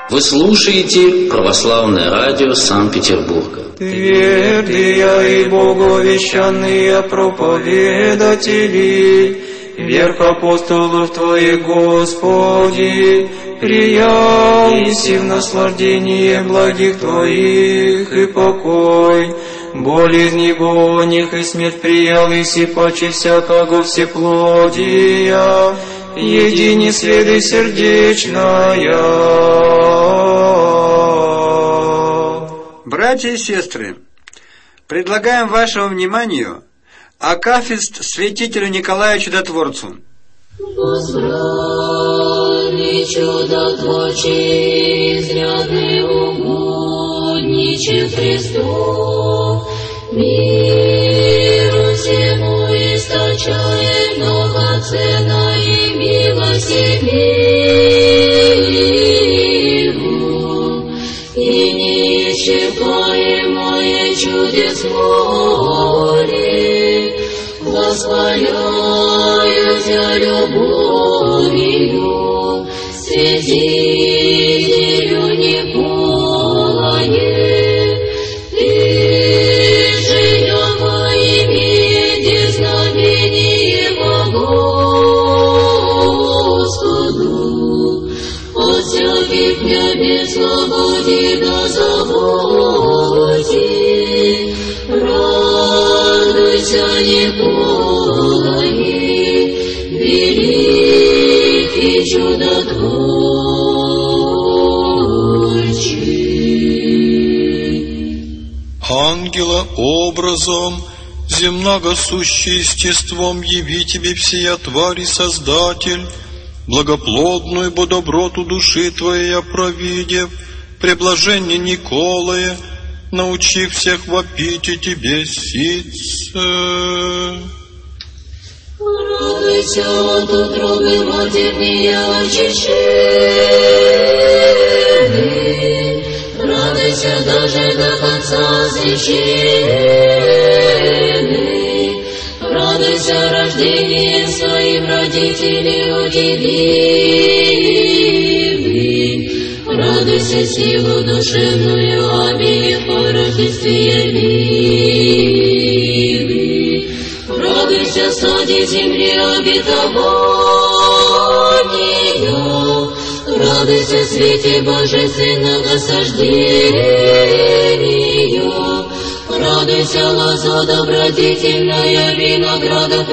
Вы слушаете Православное радио Санкт-Петербурга. Твердые и боговещанные проповедатели, верх апостолов Твоих, Господи, прияйся в наслаждение благих Твоих и покой. Болезни гоних и смерть приялась и паче всякого всеплодия, едине следы сердечная. Братья и сестры, предлагаем вашему вниманию акафист святителю Николаю Чудотворцу. Возбрани, чудотворче, изрядный угодниче Христу, миру всему источает многоценной милости миру, и неисчерпаемое чудес море, воспаляя тебя любовью, святителю Николае, ты же яко имеете знамение по Господу, от всяких небес свободе да заботе, радуйся, Николае, великий чудотворчий. Ангела образом, земного сущий естеством, яви тебе всея твари Создатель, благоплодную бодоброту души твоей опровидев, преблажение Николае, научи всех вопить и тебе ситце. Радуйся от утробы матерные очищенный, радуйся даже до конца священный, радуйся рождением своим родителей удививый, радуйся силу душевную обеих по Рождестве явивый, радуйся саде земли обетования, радуйся свете божественного сождения, радуйся лоза добродетельная винограда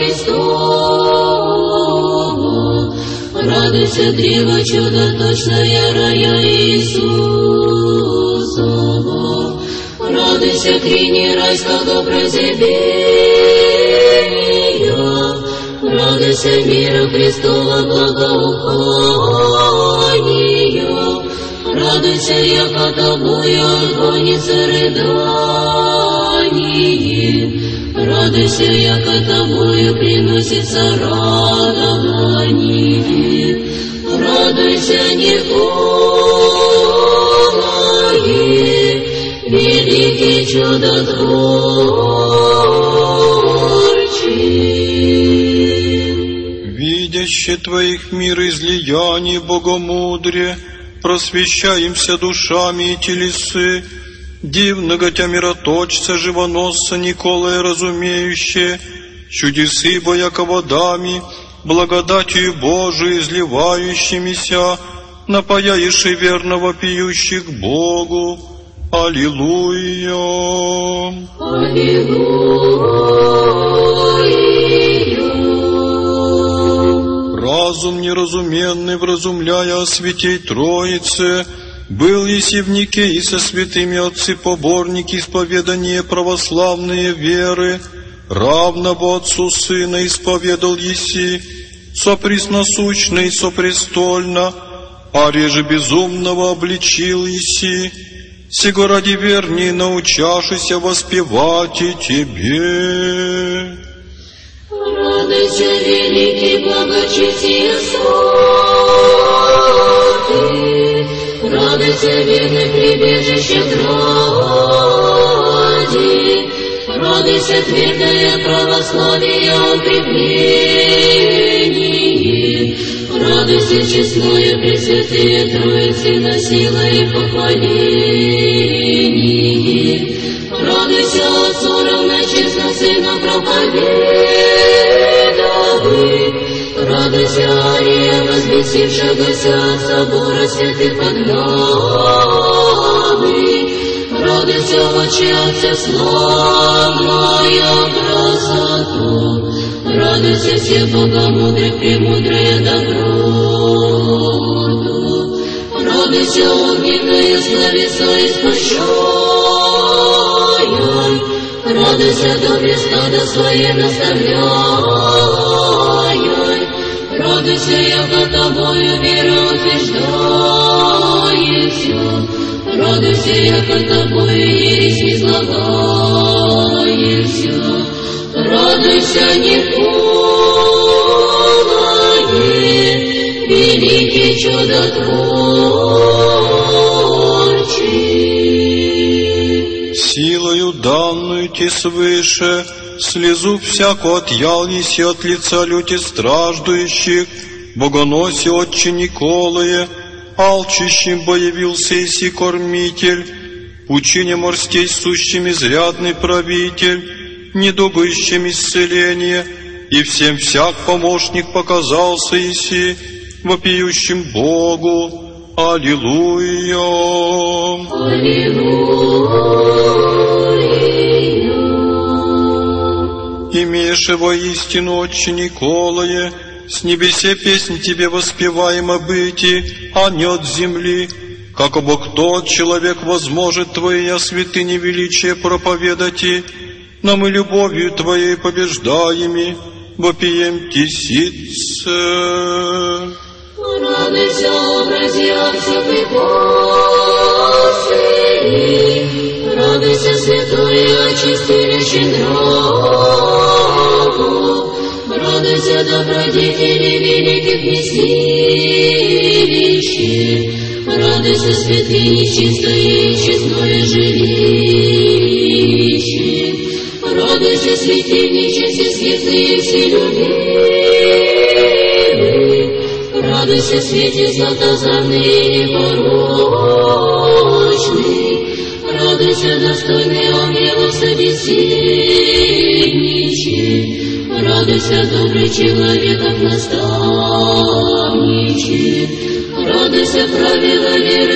Христова, радуйся древо чудоточное рая Иисусова, радуйся крине райского прозябения, радуйся мира Христова благоухания, радуйся, яко тобою отгонится рыдание, радуйся, яко тобою приносится радование, радуйся, Николае, великий чудотворчий. Видяще твоих мир излияний богомудрие, просвещаемся душами и телесы, дивного тя мироточца живоносца Николая разумеющие, чудесы бояко водами, благодатью Божией изливающимися, напаяешь и верного пьющих к Богу. Аллилуйя! Аллилуйя! Разум неразуменный, вразумляя о святей Троице, был еси в Никее со святыми отцы поборники исповедания православные веры, равного Отцу Сына исповедал еси, сопресносущно и сопрестольно, а реже безумного обличил еси, сего ради верней научашися воспевать и тебе. Радуйся, великий благочестие святый, радуйся, верный прибежище гради, радуйся, твердое православие укреплении, Радуйся, честное, Пресвятые Троицы, носила и похвалении. Радуйся, Отцу равночестно, Сына проповедовы. Радуйся, Ария, возвесившегося от собора святых подглавы. Радуйся, Отче, Отце, славная красоту. Радуйся, все богомудрых, премудрая доброту. Радуйся, огненная словеса испощряй. Радуйся, добре стадо свое наставляй. Радуйся, яко тобою вера утверждается. Радуйся, яко тобою ересь излагается. Радуйся, Николае, великий чудотворчий. Силою данную ти свыше, слезу всяку отъял неси от лица люти страждущих, богоносе Отче Николае, алчущим появился иси кормитель, пучине морскей сущим изрядный правитель, недугущим исцеление, и всем всяк помощник показался иси, вопиющим Богу. Аллилуйя! Аллилуйя! Имеешь воистину, Отче Николае, с небесе песнь тебе воспеваема быти, а не от земли. Как обо кто человек возможет Твоя святыни величие проповедати, но мы любовью Твоей побеждаеми, вопием тисице. Радуйся, образя всякой посыль, радуйся, святое, очистилище нраву, радуйся, добродетели великих вместилище, радуйся, святыни, чистое и честное жилище, радуйся, светильниче, всесветлые вселюбивые, радуйся, свете златозарный и непорочный, радуйся, достойный ангелов собеседниче, радуйся, добрый человеков наставниче, радуйся, правила веры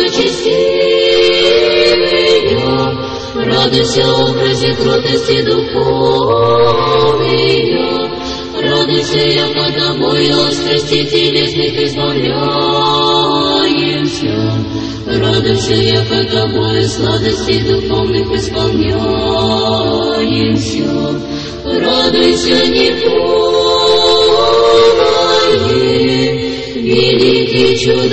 благочестивые, радуйся, образе кротости духовные, радуйся, яко тобой от страстей телесных избавляемся, радуйся, яко тобой сладостей духовных исполняемся, радуйся, Николае, великий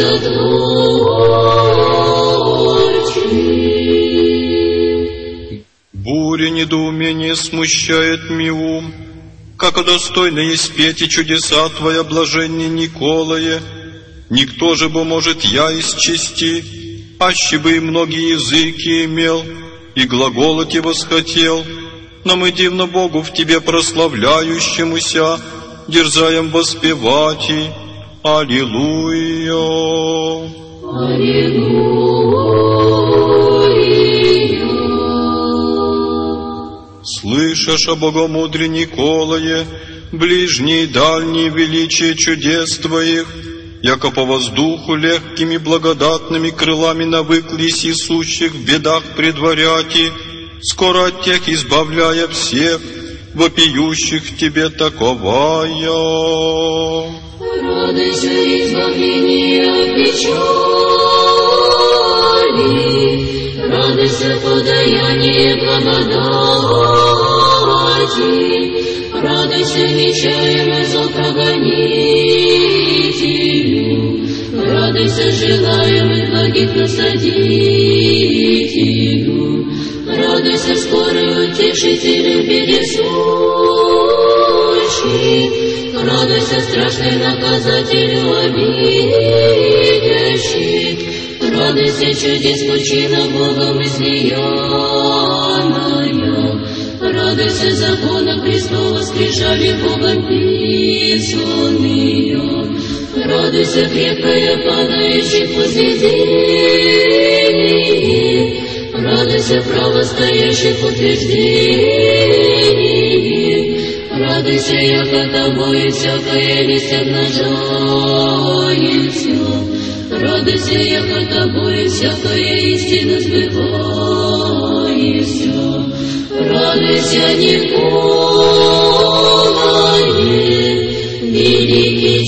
чудотворчий. Буря недоумения смущает ми ум, как достойно есть петь и чудеса Твоя, блаженней Николае. Никто же бы может я исчести, аще бы и многие языки имел, и глаголать и восхотел, но мы дивно Богу в Тебе прославляющемуся, дерзаем воспевать и Аллилуйя. Аллилуйя. Слышишь о богомудре Николае, ближние и дальние величие чудес Твоих, яко по воздуху легкими благодатными крылами навыклись и сущих в бедах предваряти, скоро от тех избавляя всех, вопиющих Тебе таковая. Радуйся, избавление от печали, радуйся, подаяние благодати, радуйся, мечаемый зол прогонителю, радуйся, желаемый благих насадителю, радуйся, скорый утешителю беде сущий, радуйся, страшный наказателю обидящих, радуйся, чудес пучина Богом излияная, радуйся, закона Христова скрижали Богом писанные, Радуйся, крепкая, падающих возведений, радуйся, право стоящих утверждений, радуйся, яко тобою всякая листь обнажается, радуйся, яко тобою всякая истина сбывается, радуйся, Николае, великий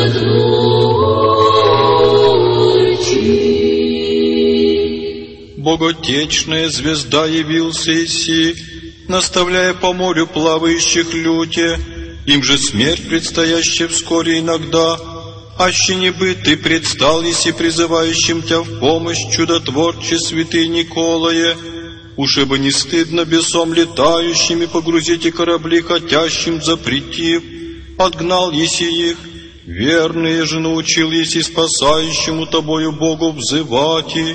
чудотворчий. Боготечная звезда явился Иси, наставляя по морю плавающих люте, им же смерть предстоящая вскоре иногда, аще не бы ты предстал, Иси призывающим тебя в помощь, чудотворче святый Николае, уж бы не стыдно бесом летающими погрузить и корабли хотящим запретив, отгнал Еси их, верные же научил Еси спасающему тобою Богу взывать и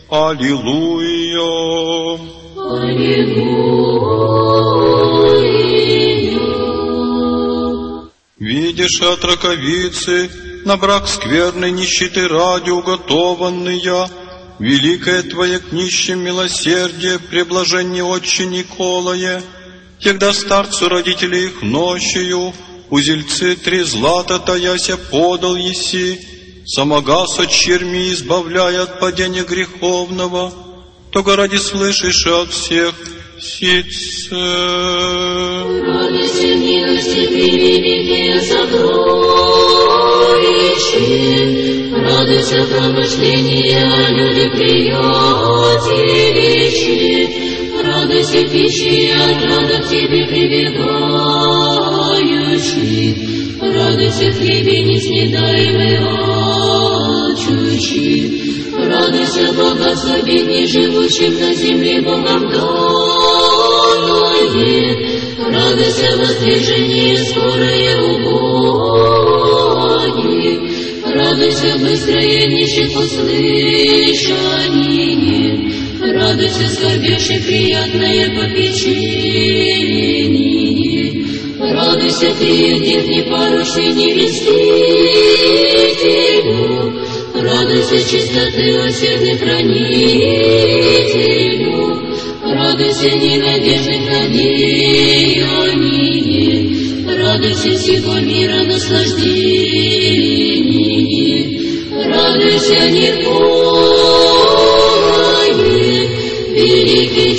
Аллилуйя. Аллилуйя. Видишь от раковицы на брак скверной нищеты ради уготованные, великое твое к нищим милосердие, преблаженнее отче Николае, когда старцу родителей их нощью, узельцы 3 злата таяся подал Еси, самогас от черми избавляя от падения греховного, то ради слышишь от всех ситце. Радуйся, милости ты великие сокровища, радуйся, промышления люди приятелищи, радуйся, пищи от рада к тебе прибегающий, радуйся, хлебе неснедаемый алчущий, радуйся, богатство бедней, живущим на земле Богом данное, радуйся, воздвижение скорое убогих, радуйся, быстрое нищих услышание, радуйся, скорбящий приятное попечение, радуйся, триедин непорочный невестителю, радуйся, чистоты осердный хранителю, радуйся, ненадежных надеяние, радуйся, всего мира наслаждение, радуйся, Николае, великий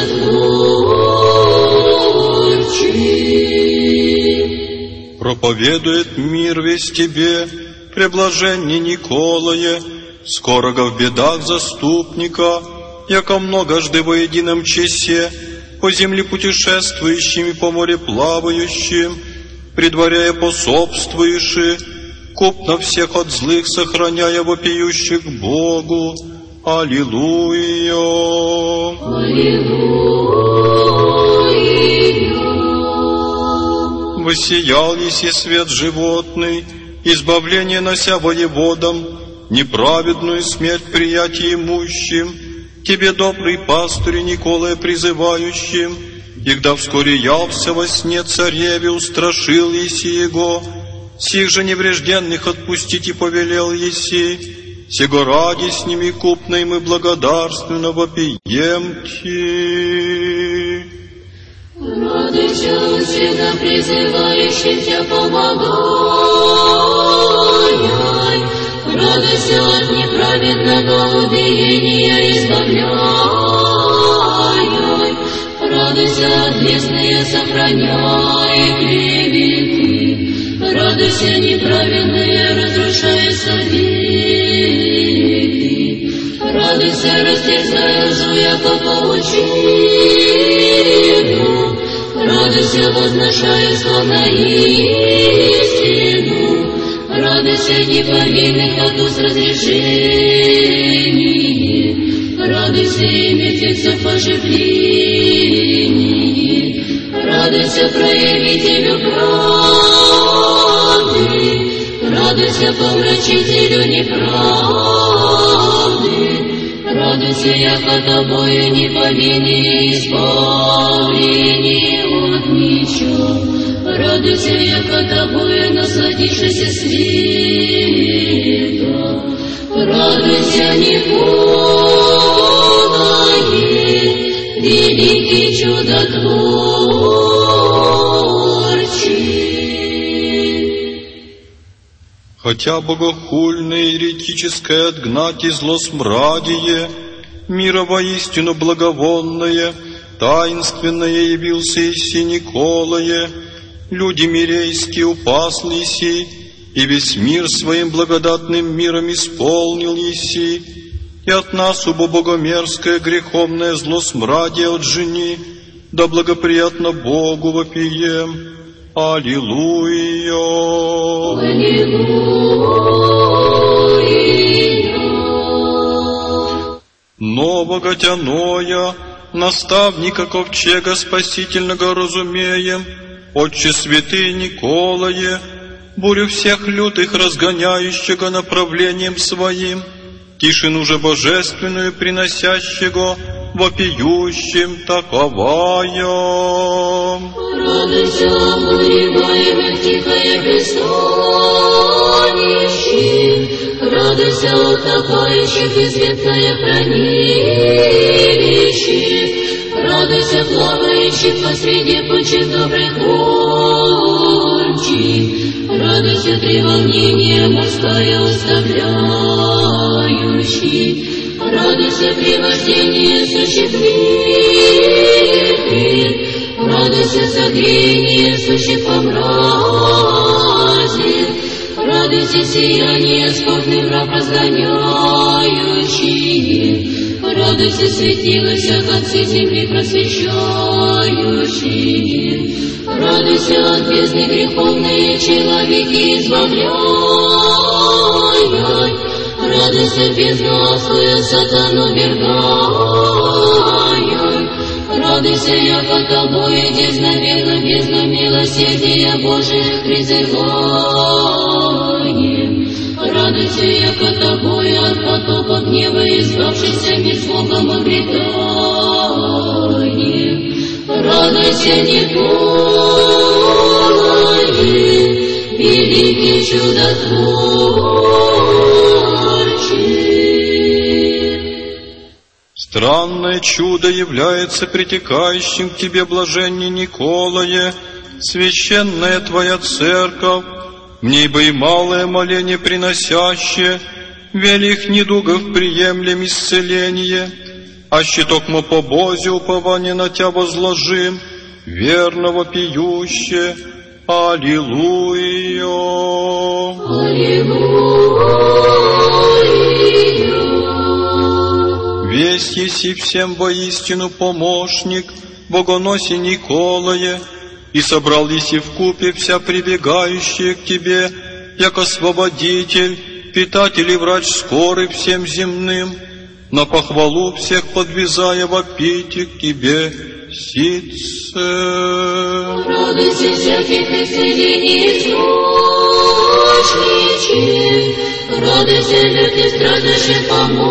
чудотворчий. Проповедует мир весь тебе, преблаженнее Николае, скорого в бедах заступника, яко многожды во едином часе, по земле путешествующим и по море плавающим, предваряя пособствующие, купно всех от злых сохраняя вопиющих Богу. Аллилуйя. Аллилуйя. Воссиял еси свет животный, избавление нося воеводам, неправедную смерть приятия имущим, тебе, добрый пастырь Николая, призывающим, и когда вскоре явся во сне цареве, устрашил еси его, сих же неврежденных отпустить и повелел еси, сего ради с ними купно и мы благодарственно вопием-ти. Радуйся, всегда призывающим тебя помогай, радуйся от неправедного убиения избавляй, радуйся от лесные сохраняй клеветы, радуйся неправедные разрушая советы, радуйся растерзая лжу, яко паучину, радуйся возношая словно истину, радуйся неповинных от уст разрешение, радуйся и мертвецов оживление, радуйся проявителю правды, радуйся помрачителю неправды, радуйся, яко тобою неповинные избавление от меча, радуйся, яко тобою насладившийся свет. Радуйся, Николае, великий чудотворчий. Хотя богохульное еретическое отгнать и злосмрадие, мира воистину благовонное, таинственное явился Иси Николае, люди мирейские упасли Иси, и весь мир своим благодатным миром исполнил Иси, и от нас, убо богомерзкое греховное злосмрадие отжени, да благоприятно Богу вопием. Аллилуйя! Нового тяноя, наставника ковчега спасительного разумеем, Отче святый Николае, бурю всех лютых разгоняющего направлением своим, тишину же божественную приносящего, вопиющим таковая. Радуйся, обогреваемый тихое пристанище, радуйся, утопающих известное хранилище, радуйся, плавающих посреди пучин добрых гончих, радуйся, треволнение морское уставляющий, радуйся, привождение сущих мир, радуйся, согрение сущих во мразе, радуйся, сияние скорбный мрак разгоняющие, радуйся, светилося концы земли просвещающие, радуйся, от бездны греховные человеки избавляй, радуйся, безгласную сатану вергай, радуйся, яко тобой дезновенно бездну милосердия Божия призываем, радуйся, яко тобой от потока гнева избавшийся мир с Богом обретаем, радуйся, Николае, великий чудотворчий. Странное чудо является притекающим к тебе, блаженне Николае, священная твоя церковь, в ней бы и малое моление приносящее, велих недугов приемлем исцеление, а щитокмо по Бозе упование на тебя возложим, верного пиюще. Аллилуйя! Аллилуйя! Весь еси всем воистину помощник, богоноси Николае, и собрал еси вкупе вся прибегающая к тебе, як освободитель, питатель и врач скорый всем земным, на похвалу всех подвязая вопите к тебе, ситце. Радуйся всяких исцелений источничек, радуйся лютых страждущих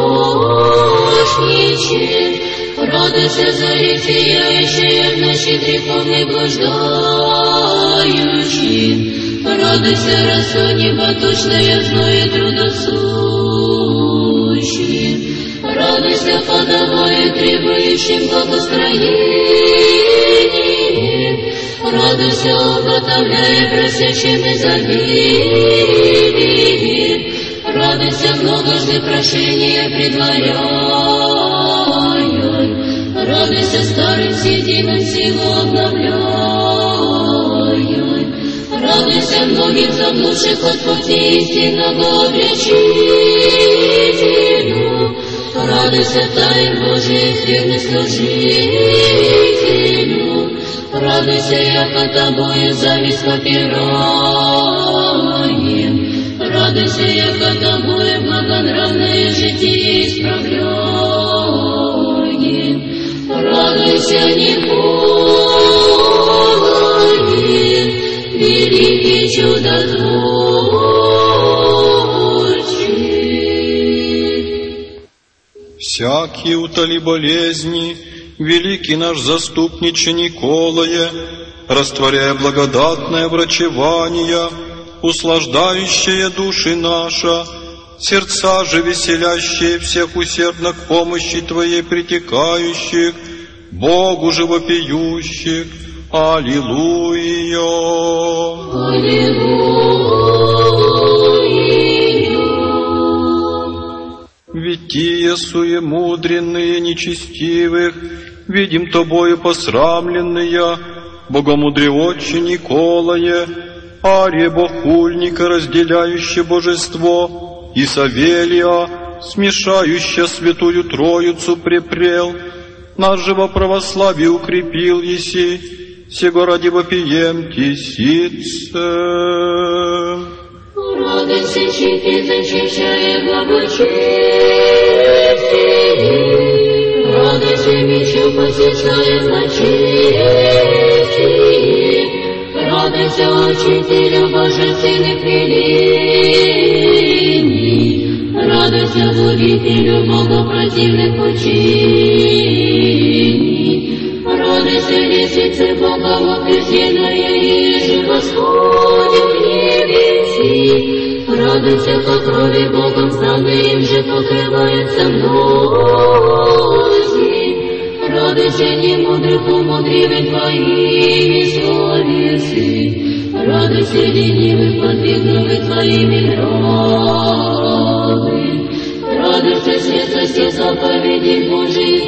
помощничек, радуйся зари сияющей от ночи греховной блуждающих, радуйся росо неботочная в зное трудосущих, радуйся, подавая требующим благостроение, радуйся, уготовляя просящим изобилие, радуйся, многожды прошения предваряя, радуйся, старым сединам силу обновляя, радуйся, многих заблудших от пути истинного обличителю, радуйся, тайн Божиих верных служителю, радуйся, яко тобою зависть попираем, радуйся, яко тобою благонравное житие исправляем, радуйся, Николае, великий чудотворчий. Всякие утоли болезни, великий наш заступниче Николае, растворяя благодатное врачевание, услаждающее души наша, сердца же веселящие всех усердно к помощи Твоей притекающих, Богу же вопиющих. Аллилуйя! Вития суемудренные нечестивых, видим Тобою посрамленные, богомудревотче Николае, Ария богохульника, разделяющее божество, и Савелия, смешающая святую Троицу препрел, нас же во православии укрепил еси, сего ради вопием тесице. Радуйся, чити, зачищая благочестие, радуйся, мечу, посещая злочестие, радуйся, учителю божественных велений, радуйся, губителю богопротивных учений, радуйся, лестнице Бога утвержденная, еже восходит к небеси, радуйся, по крови Богом славы, им же покрывается множи, радуйся, немудрых умудривых Твоими словесы, радуйся, ленивых подвигнувых Твоими гробы, радуйся, светлости заповедей Божиих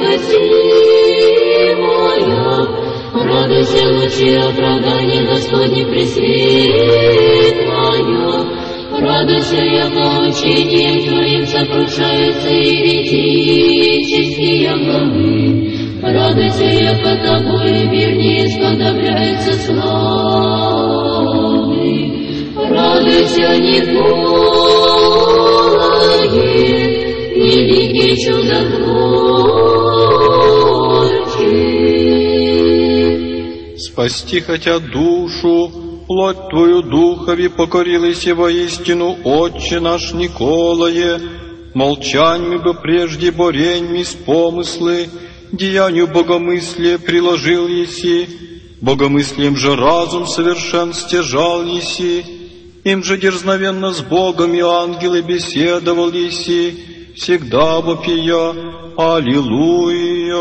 невыносимая, радуйся, лучи оправдания Господне пресветлая, радуйся, яко учением Твоим сокрушаются еретические главы, радуйся, яко Тобою вернее сподобляются славы, радуйся, Николае, великий чудотворче. Спасти хотя душу, плоть Твою духови покорилась и воистину, Отче наш Николае, молчаньми бы прежде бореньми с помыслы, деянию богомыслия приложил еси, богомыслием же разум совершен стяжал еси, им же дерзновенно с Богом и ангелы беседовал еси, всегда вопия Аллилуйя.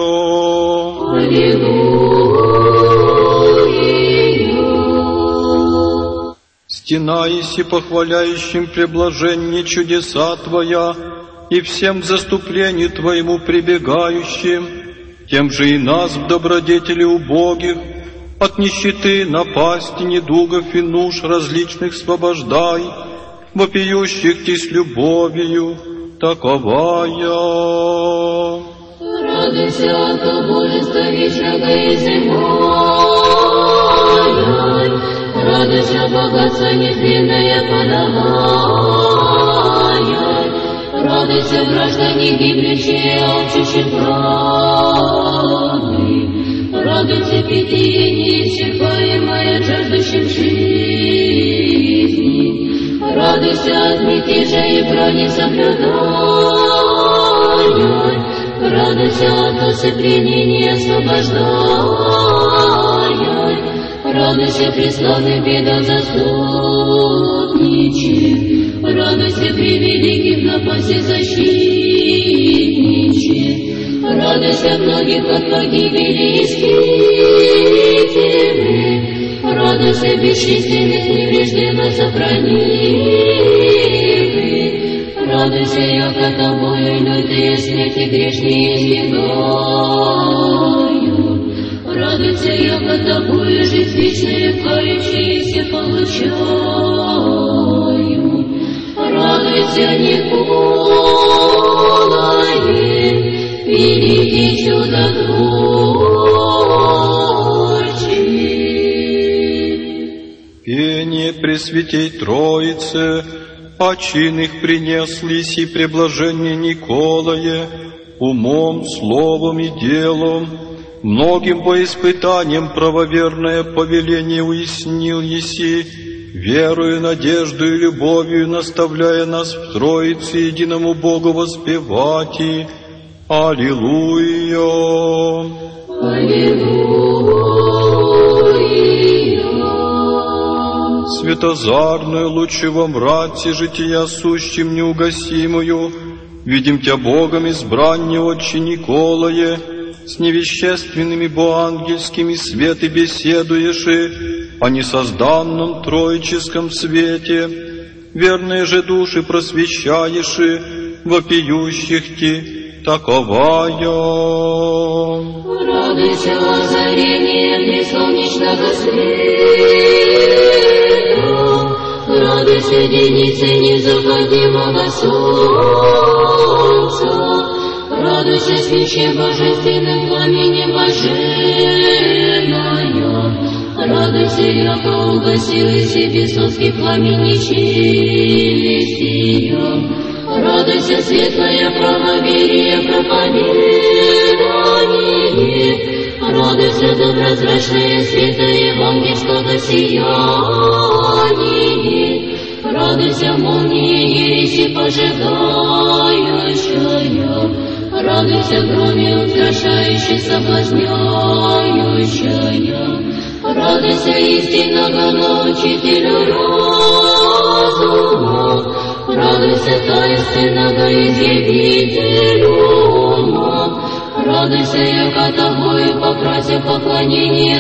Аллилуйя. Стена еси похваляющим преблажение чудеса Твоя, и всем к заступлению Твоему прибегающим, тем же и нас в добродетели убогих, от нищеты, напасти, недугов и нужд различных освобождай, вопиющих Ти с любовью, таковая. Радуйся от божества вечного и земной, радуйся богатство нетленное подавая, радуйся граждане гибнущие, алчущие правды, радуйся питье неисчерпаемое жаждущим жизни, радуйся от мятежа и брани соблюдая, радуйся от усыпления не освобождая, радуйся преславных бедах заступниче, радуйся при великих напасти защитниче, радуйся многих от погибели исцелителы, радуйся бесчисленных неврежденно сохранивы, радуйся, яко Тобою лютые смерти грешные избегают, радуйся, яко Тобою жизнь вечную кающиеся получают, радуйся, Николае, великий чудотворче. Пение Пресвятей Троице, почин их принеслись и преблажение Николае, умом, словом и делом, многим по испытаниям правоверное повеление уяснил еси, верою, надеждою и любовью наставляя нас в Троице единому Богу воспевать и Аллилуйя. Аллилуйя. Светозарную лучи во мраце жития сущим неугасимую, видим Тя Богом избрание Отче Николае, с невещественными боангельскими светы беседуешь, о несозданном троическом свете, верные же души просвещаешь, вопиющих Ти, таковая. Радуйся, озарение дни солнечного света, радуйся, деницы незаходимого солнца, радуйся, свече божественным пламенем блаженная, радуйся, яко угасил и себе бесовский пламень нечестия, радуйся, светлое правоверие проповедание, радуйся, доброзрачное света евангельского сияние, радуйся, молнии ереси пожигающая, радуйся, громе утверждающей соблазняющая, радуйся, истинного научителю разума, радуйся, таинственного изъявителю ума, радуйся, яко тобою попрося поклонение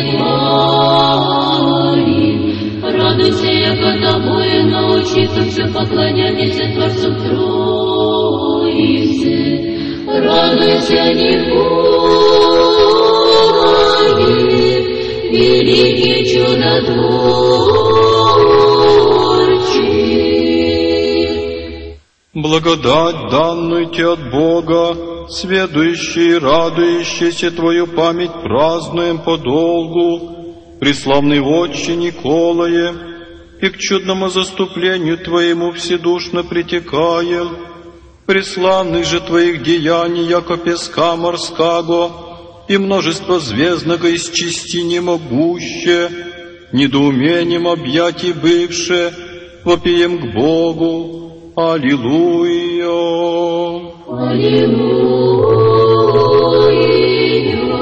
твари, радуйся, яко тобою научиться поклоняться Творцу Троицы, радуйся, Николае, великий чудотворчий. Благодать, данную Те от Бога, сведущий и радующийся Твою память празднуем подолгу, преславный Отче Николае, и к чудному заступлению Твоему вседушно притекаем, преславных же Твоих деяний, яко песка морского, и множество звездного исчисти не могуще, недоумением объятий бывше, вопием к Богу. Аллилуйя! Аллилуйя!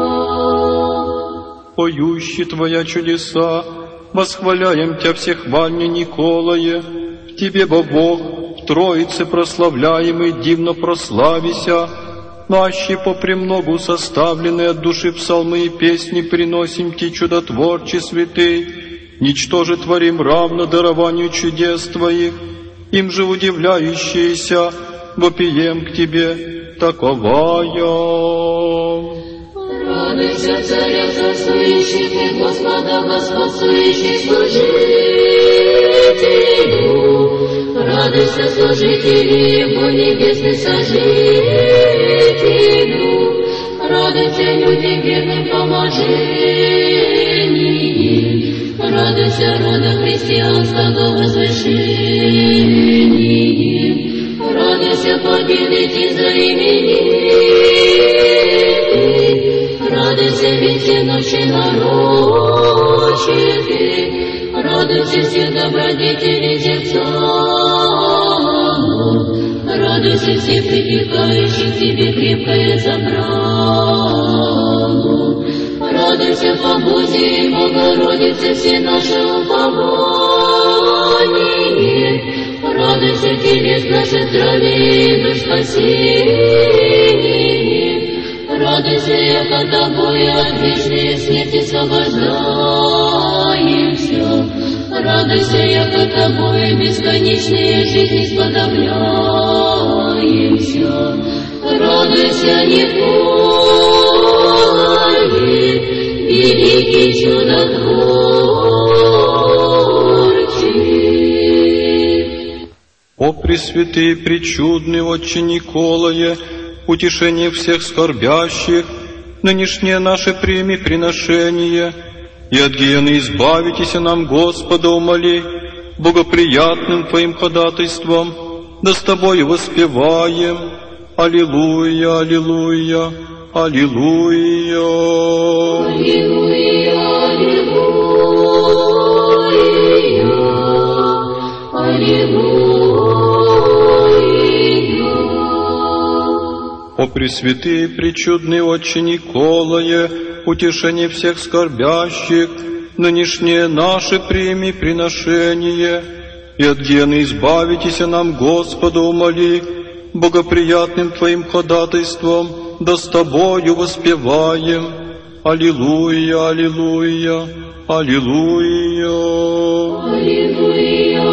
Поющие Твоя чудеса, восхваляем Тя всехвальне Николае, в Тебе, Бог, в Троице прославляемый, дивно прославися, наще попремногу составленные от души псалмы и песни приносим Ти, чудотворче святый, ничто же творим равно дарованию чудес Твоих, им же удивляющиеся, вопием к Тебе, таковая. Радуйся, Царя царствующих и Господа господствующих служителю, радуйся, служители Его небесных сожителю, радуйся, люди верным поможении, радуйся, рода христианского возвышения, радуйся, победите за имени, радуйся, веки ночи нарочиты, радуйся, все добродетели зерцала, радуйся, все притекающих Тебе крепкое забрало, радуйся, Побуде и Богородице, все наши упования, радуйся, телес наше здравие и душ спасение, радуйся, яко Тобою от вечной смерти освобождаемся, радуйся, яко Тобою бесконечные жизни сподобляемся, радуйся, Николае, великий чудотворчий. О пресвятый и пречудный Отче Николае, утешение всех скорбящих, нынешнее наше прими приношение, и от гиены избавитесь нам, Господа, умоли, богоприятным Твоим ходатайством, да с Тобою воспеваем. Аллилуйя, аллилуйя, аллилуйя. Аллилуйя, аллилуйя, аллилуйя. О пресвятый и пречудный Отче Николае, утешение всех скорбящих, нынешнее наше прими приношение, и от гены избавитеся нам, Господа, умоли, богоприятным Твоим ходатайством, да с Тобою воспеваем. Аллилуйя, аллилуйя, аллилуйя. Аллилуйя,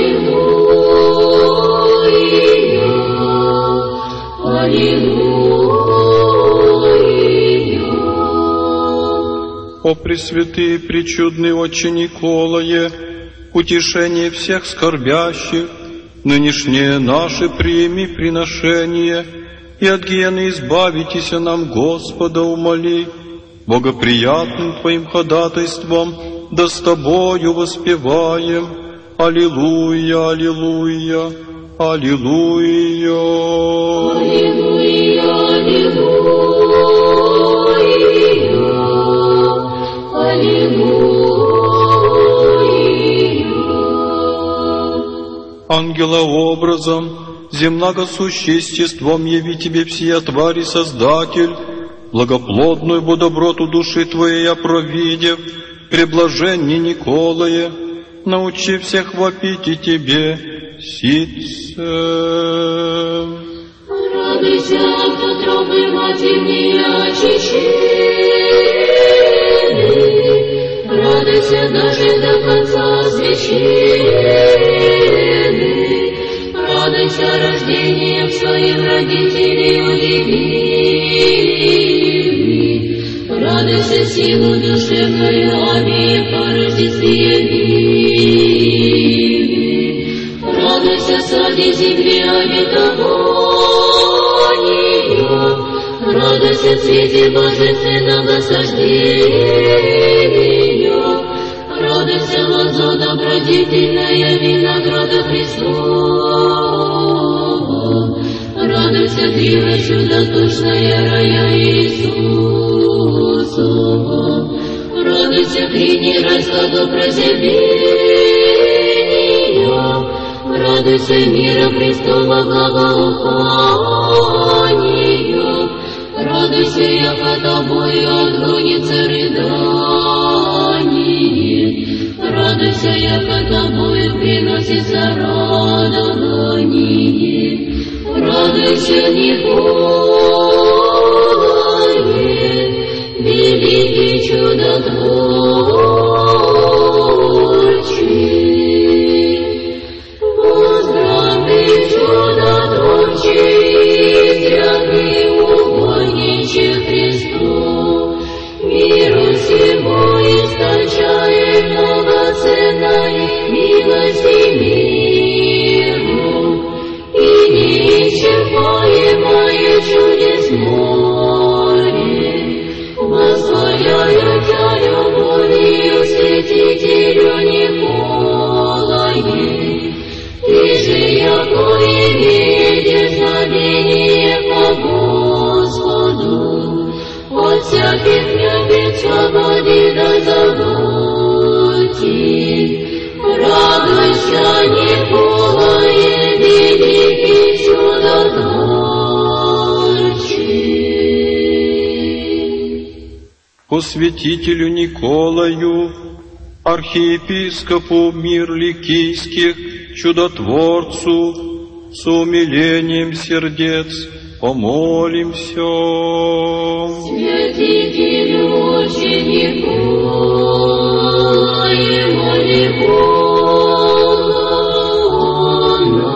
аллилуйя, аллилуйя. О пресвятый и пречудный Отче Николае, утешение всех скорбящих, нынешнее наше прими приношение, и от гиены избавитеся нам, Господа, умоли, богоприятным Твоим ходатайством, да с Тобою воспеваем. Аллилуйя, аллилуйя, аллилуйя. Аллилуйя, аллилуйя, аллилуйя. Ангелообразом, земного существом яви Тебе всея твари Создатель, благоплодную бодоброту души Твоей опровидев, преблаженни Николае, научи всех вопить и Тебе ситце. Радуйся, от утробы матернее очищенный, радуйся даже до конца священный, радуйся рождением своим родителей удивительный, радуйся силу душевную обеих по Рождестве явивший, радуйся сади земли обетованию, радуйся цвете божественного насаждению, радуйся лозо добродетельная винограда Христова, радуйся древо чудоточная рая Иисусова, радуйся крини райского прозябения, радуйся мира Христова благоуханию, радуйся, яко тобою отгонится рыдание, радуйся, яко тобою приносится радование, радуйся, Николае, великий чудотворчий. Поздравляй, чудотворчий, изрядный угодниче Христу, миру всему источает многоценной милости миру, и неисчерпаемое чудес море, восхваляю Тя любовью, святителю Николае. Ты же, яко имеешь знамение по Господу, от всяких мягких свободы дай заботи. Радуйся, Николае, великий чудотворчий. По святителю Николаю, архиепископу мир ликийских, чудотворцу, с умилением сердец помолимся. Святителю Отче Николае, моли Бога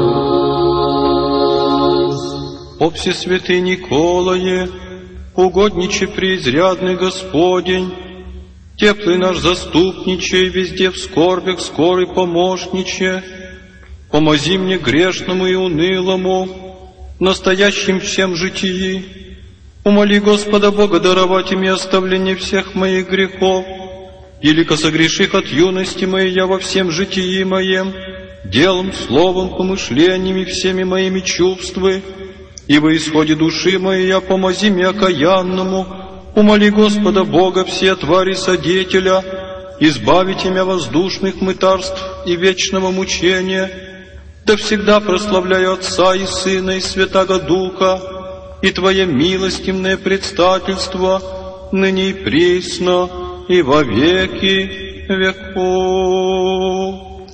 нас. О всесвятый Николае, угодниче преизрядный Господень, теплый наш заступниче, везде в скорбях скорый помощниче, помози мне грешному и унылому, настоящим всем житии. Умоли Господа Бога даровать мне оставление всех моих грехов, елико согреших от юности моей я во всем житии моем, делом, словом, помышлениями, всеми моими чувствами, и во исходе души моей я помози мне окаянному. Умоли Господа Бога все твари содетеля, избавите меня воздушных мытарств и вечного мучения, да всегда прославляю Отца и Сына и Святаго Духа, и Твое милостивное предстательство, ныне и присно, и во веки веков.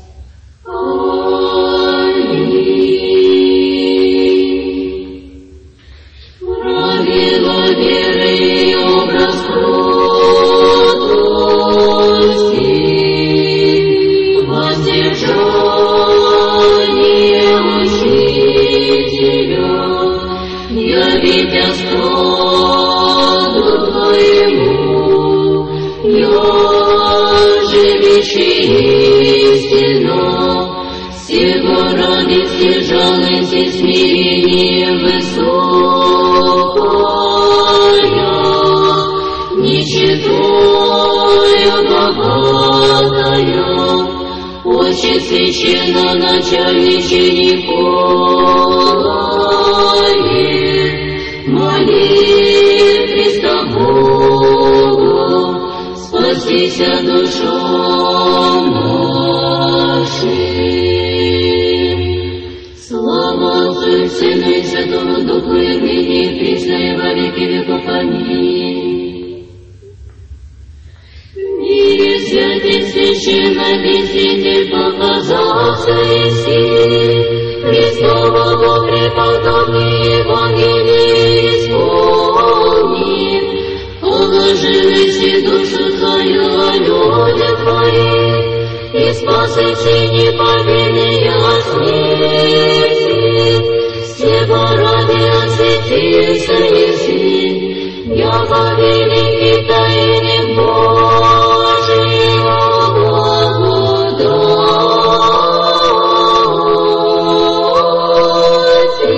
Правила веры и образ кротости, воздержание учителя, явить остроду Твоему, ежевичи истину, всего ради все жалости смирение высокое, ничтою богатою, очень священно начальниче Николае, моли Христа Богу, спасися душам нашим. Слава Отцу и Сыну и Святому Духу, и ныне, и присно, и во веки веков. Аминь. Мире святый священнодействитель показался Иисей, Христового преподобный Евангелие исполнив, положивши душу свою о люди Твои, и спасычи неповинные от смерти, всего ради осветился Еси, яко великий тайник Божьего благодати.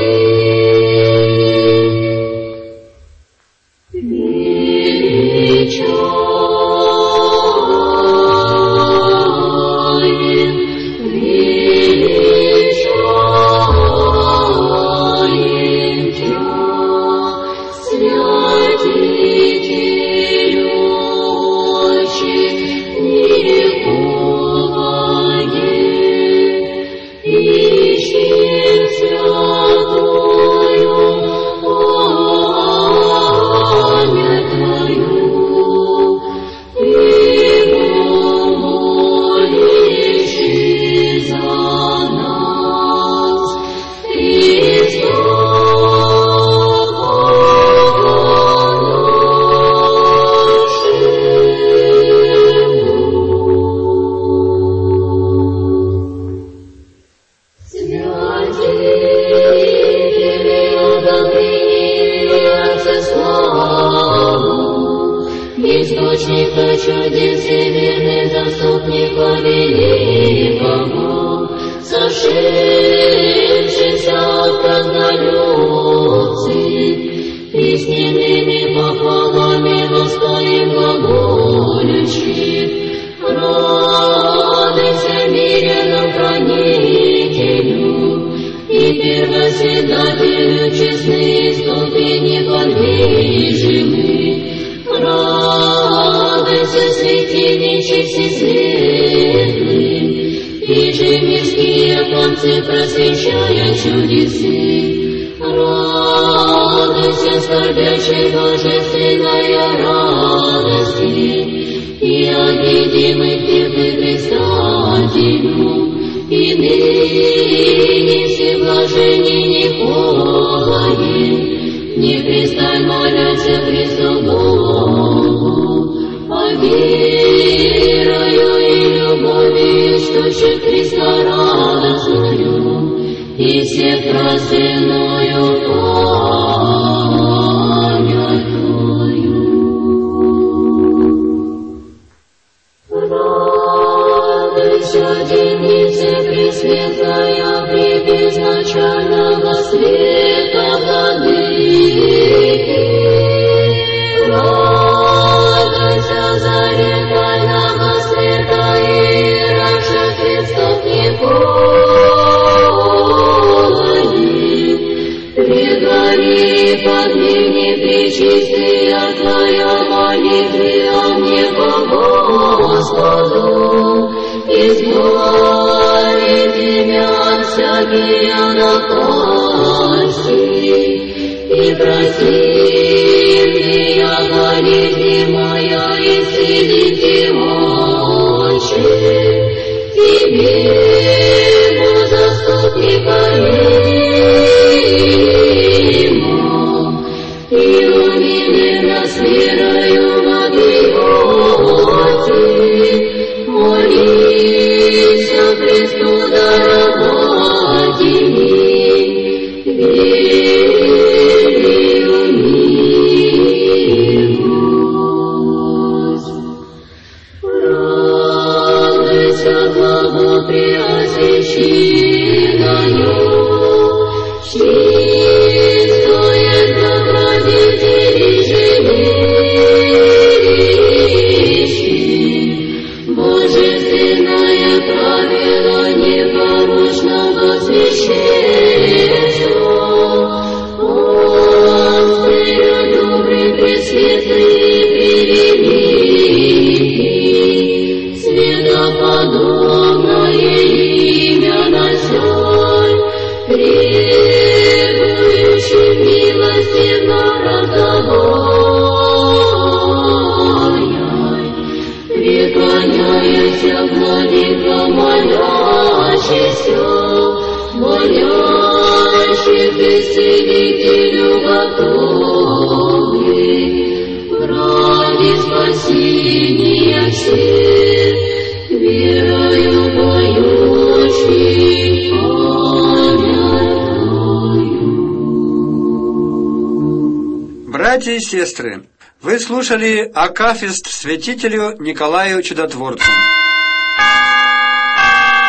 Источника чудес и верный заступника великого, сошедшийся от празднолюбцы, песненными похвалами достоин глаголющий. Радуйся мирянам хранителю и первоседателю честные ступени подвижены. Радуйся, святилище всесветлым, и же мирские концы просвещая чудесы. Радуйся, скорбящей божественная радости, и обидимых тебе предстателю, и ныне всеблаженней Николае, не пристань моляся Христу Богу, а верою и любовью источник Христа радостную, и всех простынную памятую. Радуйся, девица пресветлая, прибезначального света владыки. Радуйся, заре тайного света и раньше Христов Николае. Прегори подвигни пречистая Твоя молитве мне по Господу, избавить меня от всяких напастей, и прости мне болезни моя, исцелите, Ему заступника ему, и умиленно с верою отдаете, молися Христу дарователи, верою милость. Радуйся, главу преосвященною, чистое добродетели жилище, божественное правило непорочного священства, острые, добрый, пресветлый и превеликий, светоподобное имя носой, требующий милостивно раздавай, преклоняйся, владыка, молящийся, молящих исцелителю готовый, ради спасения всех, верою поющих памятую. Братья и сестры, вы слушали акафист святителю Николаю Чудотворцу.